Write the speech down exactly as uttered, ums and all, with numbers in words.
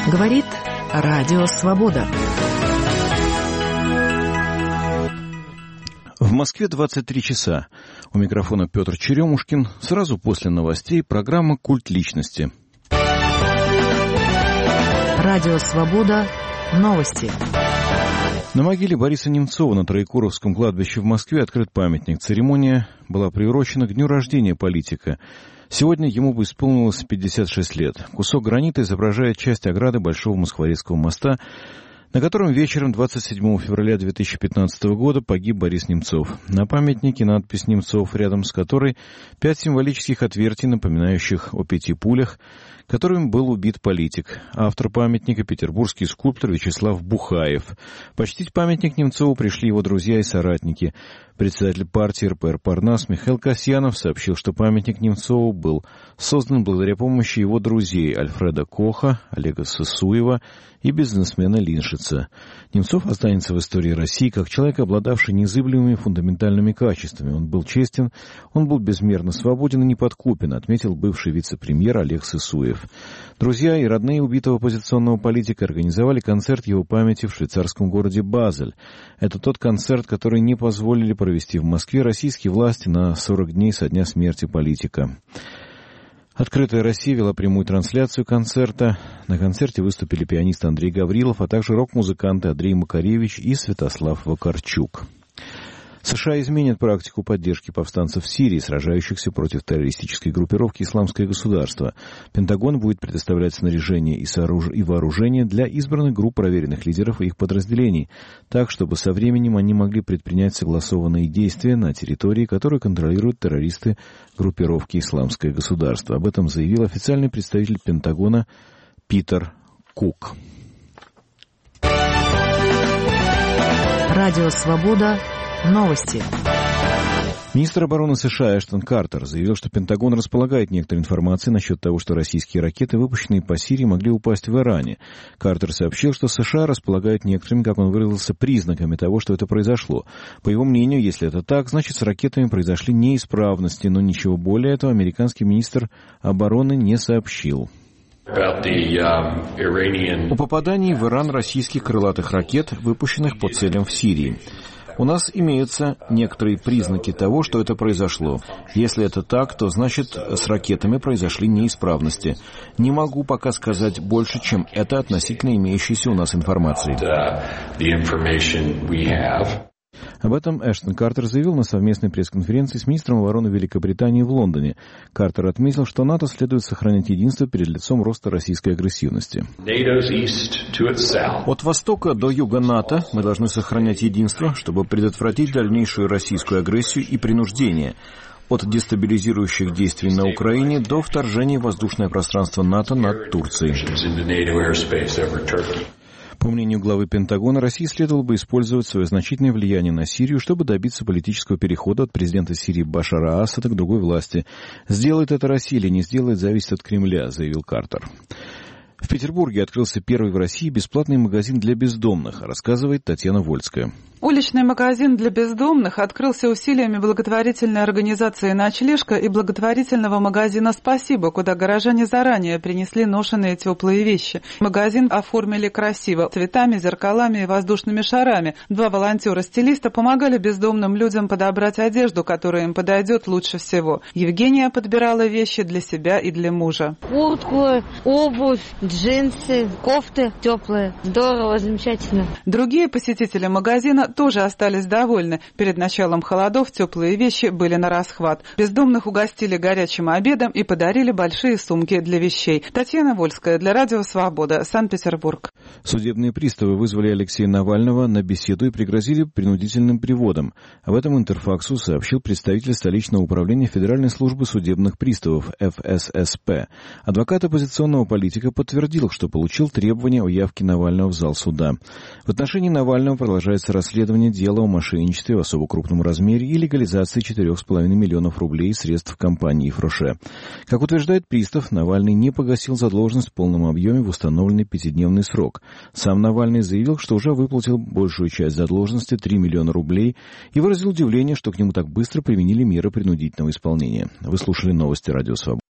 Говорит Радио Свобода. В Москве двадцать три часа. У микрофона Петр Черемушкин. Сразу после новостей программа «Культ личности». Радио Свобода. Новости. На могиле Бориса Немцова на Троекуровском кладбище в Москве открыт памятник. Церемония была приурочена к дню рождения политика. Сегодня ему бы исполнилось пятьдесят шесть лет. Кусок гранита изображает часть ограды Большого Москворецкого моста, на котором вечером двадцать седьмого февраля две тысячи пятнадцатого года погиб Борис Немцов. На памятнике надпись «Немцов», рядом с которой пять символических отвертий, напоминающих о пяти пулях, которым был убит политик. Автор памятника — петербургский скульптор Вячеслав Бухаев. Почтить памятник Немцову пришли его друзья и соратники. Председатель партии эр пэ эр «Парнас» Михаил Касьянов сообщил, что памятник Немцову был создан благодаря помощи его друзей Альфреда Коха, Олега Сысуева и бизнесмена Линшица. Немцов останется в истории России как человек, обладавший незыблемыми фундаментальными качествами. Он был честен, он был безмерно свободен и неподкупен, отметил бывший вице-премьер Олег Сысуев. Друзья и родные убитого оппозиционного политика организовали концерт его памяти в швейцарском городе Базель. Это тот концерт, который не позволили провести в Москве российские власти на сорок дней со дня смерти политика. «Открытая Россия» вела прямую трансляцию концерта. На концерте выступили пианист Андрей Гаврилов, а также рок-музыканты Андрей Макаревич и Святослав Вакарчук. США изменят практику поддержки повстанцев в Сирии, сражающихся против террористической группировки «Исламское государство». Пентагон будет предоставлять снаряжение и, сооруж... и вооружение для избранных групп проверенных лидеров и их подразделений, так, чтобы со временем они могли предпринять согласованные действия на территории, которую контролируют террористы группировки «Исламское государство». Об этом заявил официальный представитель Пентагона Питер Кук. Радио Свобода. Новости. Министр обороны США Эштон Картер заявил, что Пентагон располагает некоторой информацией насчет того, что российские ракеты, выпущенные по Сирии, могли упасть в Иране. Картер сообщил, что США располагают некоторыми, как он выразился, признаками того, что это произошло. По его мнению, если это так, значит, с ракетами произошли неисправности, но ничего более этого американский министр обороны не сообщил. О попадании в Иран российских крылатых ракет, выпущенных по целям в Сирии. У нас имеются некоторые признаки того, что это произошло. Если это так, то значит, с ракетами произошли неисправности. Не могу пока сказать больше, чем это относительно имеющейся у нас информации. Об этом Эштон Картер заявил на совместной пресс-конференции с министром обороны Великобритании в Лондоне. Картер отметил, что НАТО следует сохранять единство перед лицом роста российской агрессивности. От востока до юга НАТО мы должны сохранять единство, чтобы предотвратить дальнейшую российскую агрессию и принуждение. От дестабилизирующих действий на Украине до вторжения в воздушное пространство НАТО над Турцией. По мнению главы Пентагона, России следовало бы использовать свое значительное влияние на Сирию, чтобы добиться политического перехода от президента Сирии Башара Асада к другой власти. «Сделает это Россия или не сделает, зависит от Кремля», — заявил Картер. В Петербурге открылся первый в России бесплатный магазин для бездомных, рассказывает Татьяна Вольская. Уличный магазин для бездомных открылся усилиями благотворительной организации «Ночлежка» и благотворительного магазина «Спасибо», куда горожане заранее принесли ношеные теплые вещи. Магазин оформили красиво, цветами, зеркалами и воздушными шарами. Два волонтера-стилиста помогали бездомным людям подобрать одежду, которая им подойдет лучше всего. Евгения подбирала вещи для себя и для мужа. Куртку, обувь, джинсы, кофты теплые. Здорово, замечательно. Другие посетители магазина тоже остались довольны. Перед началом холодов теплые вещи были на расхват. Бездомных угостили горячим обедом и подарили большие сумки для вещей. Татьяна Вольская для Радио Свобода, Санкт-Петербург. Судебные приставы вызвали Алексея Навального на беседу и пригрозили принудительным приводом. Об этом Интерфаксу сообщил представитель столичного управления Федеральной службы судебных приставов эф эс эс пэ. Адвокат оппозиционного политика подтвердил, что получил требования о явке Навального в зал суда. В отношении Навального продолжается расследование дела о мошенничестве в особо крупном размере и легализации четырех с половиной миллионов рублей средств компании «Фроше». Как утверждает пристав, Навальный не погасил задолженность в полном объеме в установленный пятидневный срок. Сам Навальный заявил, что уже выплатил большую часть задолженности, три миллиона рублей, и выразил удивление, что к нему так быстро применили меры принудительного исполнения. Вы слушали новости Радио Свобода.